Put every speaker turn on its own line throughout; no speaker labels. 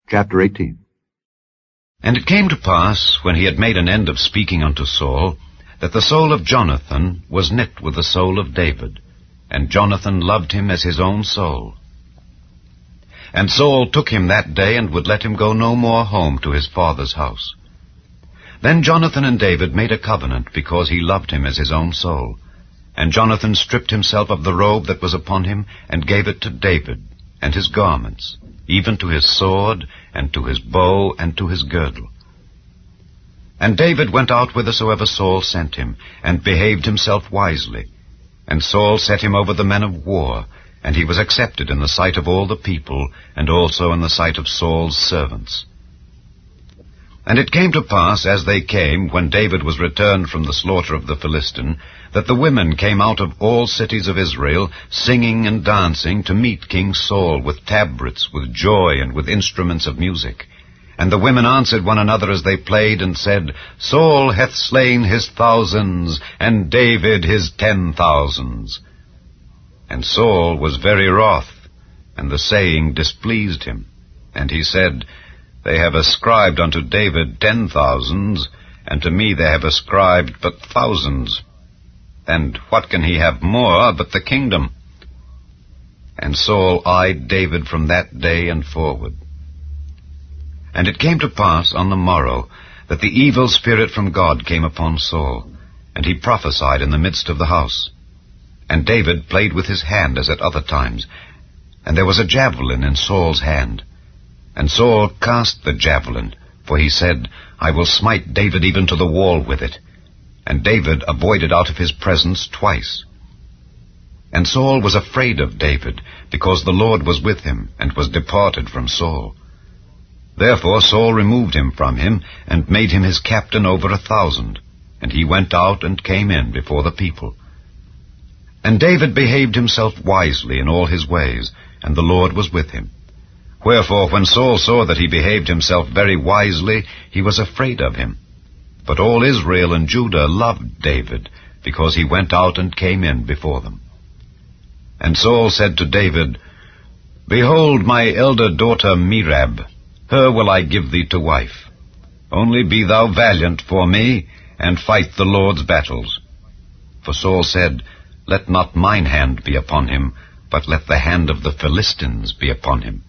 Chapter 18.
And it came to pass, when he had made an end of speaking unto Saul, that the soul of Jonathan was knit with the soul of David, and Jonathan loved him as his own soul. And Saul took him that day, and would let him go no more home to his father's house. Then Jonathan and David made a covenant, because he loved him as his own soul. And Jonathan stripped himself of the robe that was upon him, and gave it to David, and his garments, even to his sword, and to his bow, and to his girdle. And David went out whithersoever Saul sent him, and behaved himself wisely. And Saul set him over the men of war, and he was accepted in the sight of all the people, and also in the sight of Saul's servants. And it came to pass, as they came, when David was returned from the slaughter of the Philistine, that the women came out of all cities of Israel, singing and dancing, to meet King Saul with tabrets, with joy, and with instruments of music. And the women answered one another as they played, and said, Saul hath slain his thousands, and David his 10,000s. And Saul was very wroth, and the saying displeased him. And he said, They have ascribed unto David 10,000s, and to me they have ascribed but thousands. And what can he have more but the kingdom? And Saul eyed David from that day and forward. And it came to pass on the morrow that the evil spirit from God came upon Saul, and he prophesied in the midst of the house. And David played with his hand as at other times, and there was a javelin in Saul's hand. And Saul cast the javelin, for he said, I will smite David even to the wall with it. And David avoided out of his presence twice. And Saul was afraid of David, because the Lord was with him, and was departed from Saul. Therefore Saul removed him from him, and made him his captain over 1,000. And he went out and came in before the people. And David behaved himself wisely in all his ways, and the Lord was with him. Wherefore, when Saul saw that he behaved himself very wisely, he was afraid of him. But all Israel and Judah loved David, because he went out and came in before them. And Saul said to David, Behold my elder daughter Merab, her will I give thee to wife. Only be thou valiant for me, and fight the Lord's battles. For Saul said, Let not mine hand be upon him, but let the hand of the Philistines be upon him.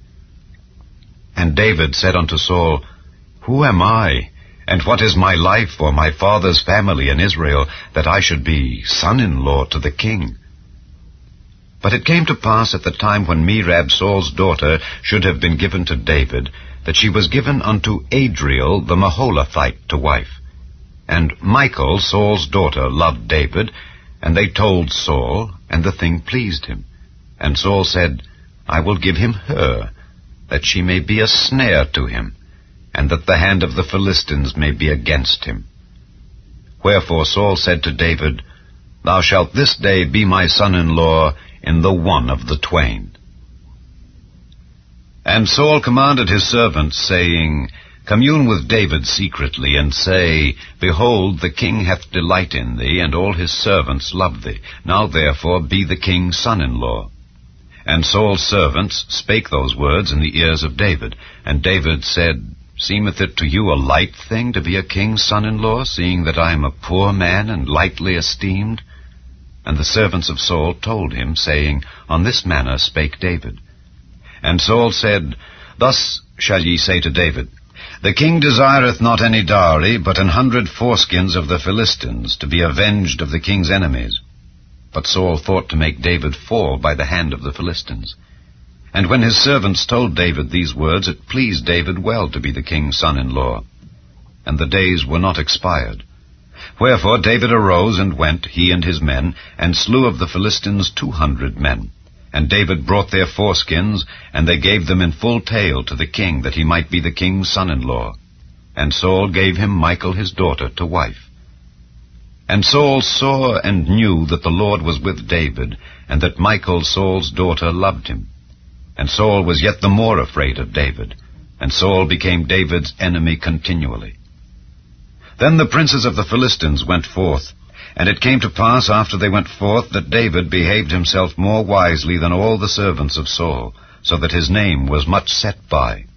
And David said unto Saul, Who am I, and what is my life or my father's family in Israel, that I should be son-in-law to the king? But it came to pass at the time when Merab Saul's daughter should have been given to David, that she was given unto Adriel the Maholathite to wife. And Michal, Saul's daughter, loved David, and they told Saul, and the thing pleased him. And Saul said, I will give him her, that she may be a snare to him, and that the hand of the Philistines may be against him. Wherefore Saul said to David, Thou shalt this day be my son-in-law in the one of the twain. And Saul commanded his servants, saying, Commune with David secretly, and say, Behold, the king hath delight in thee, and all his servants love thee. Now therefore be the king's son-in-law. And Saul's servants spake those words in the ears of David. And David said, Seemeth it to you a light thing to be a king's son-in-law, seeing that I am a poor man and lightly esteemed? And the servants of Saul told him, saying, On this manner spake David. And Saul said, Thus shall ye say to David, The king desireth not any dowry, but 100 foreskins of the Philistines, to be avenged of the king's enemies. But Saul thought to make David fall by the hand of the Philistines. And when his servants told David these words, it pleased David well to be the king's son-in-law. And the days were not expired. Wherefore David arose and went, he and his men, and slew of the Philistines 200 men. And David brought their foreskins, and they gave them in full tale to the king, that he might be the king's son-in-law. And Saul gave him Michal his daughter to wife. And Saul saw and knew that the Lord was with David, and that Michal Saul's daughter loved him. And Saul was yet the more afraid of David, and Saul became David's enemy continually. Then the princes of the Philistines went forth, and it came to pass after they went forth that David behaved himself more wisely than all the servants of Saul, so that his name was much set by.